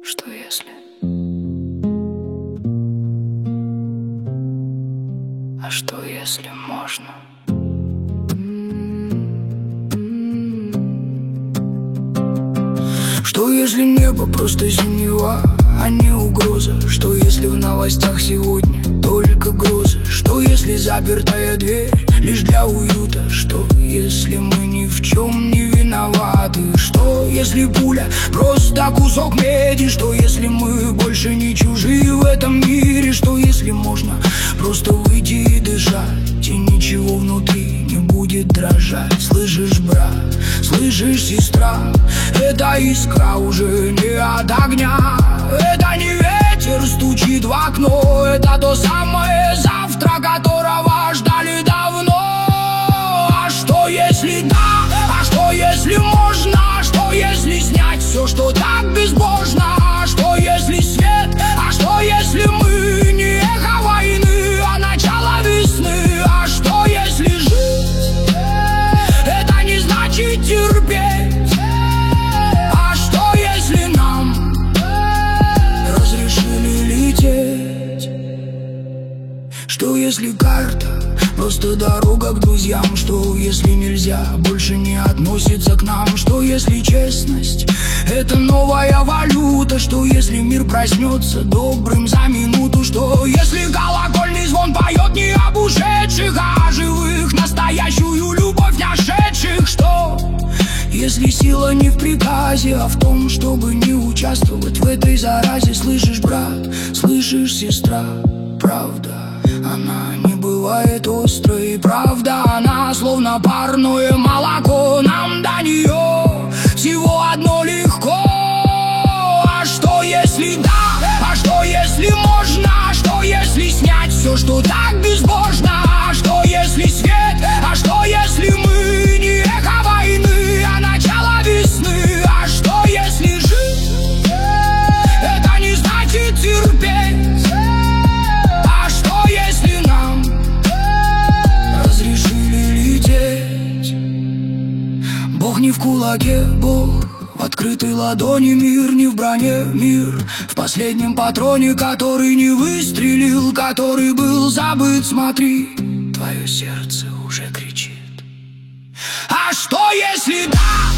Что если? А что если можно? Что если небо просто синева, а не угроза? Что если в новостях сегодня только грозы? Что если запертая дверь лишь для уюта? Что если мы ни в чем не виноваты? Что если пуля просто кусок меди? Что если мы больше не чужие в этом мире? Что если можно просто выйти и дышать, и ничего внутри не будет дрожать? Слышишь, брат, слышишь, сестра, эта искра уже не от огня. Это не ветер стучит в окно, это то самое завтра, которого ждали давно. А что если да? А что если можно? А что если снять все, что так безбожно? А что если свет? А что если мы не эхо войны, а начало весны? А что если жить? Это не значит терпеть. А что если нам разрешили лететь? Что если карта просто дорога к друзьям? Что если нельзя больше не относится к нам? Что если честность — это новая валюта? Что если мир проснется добрым за минуту? Что если колокольный звон поет не об ушедших, а о живых, настоящую любовь нашедших? Что если сила не в приказе, а в том, чтобы не участвовать в этой заразе? Слышишь, брат, слышишь, сестра, правда, она не бывает острой. Правда, она словно парное молоко, нам до нее всего одно легко. А что если да? А что если можно? А что если снять все, что так безбожно? А что если свет? А что если мы не эхо войны, а начало весны? А что если жить? Это не значит терпеть. А что если нам разрешили лететь? Бог не в кулаке, Бог в открытой ладони. Мир не в броне, мир в последнем патроне, который не выстрелил, который был забыт. Смотри, твое сердце уже кричит. А что если да?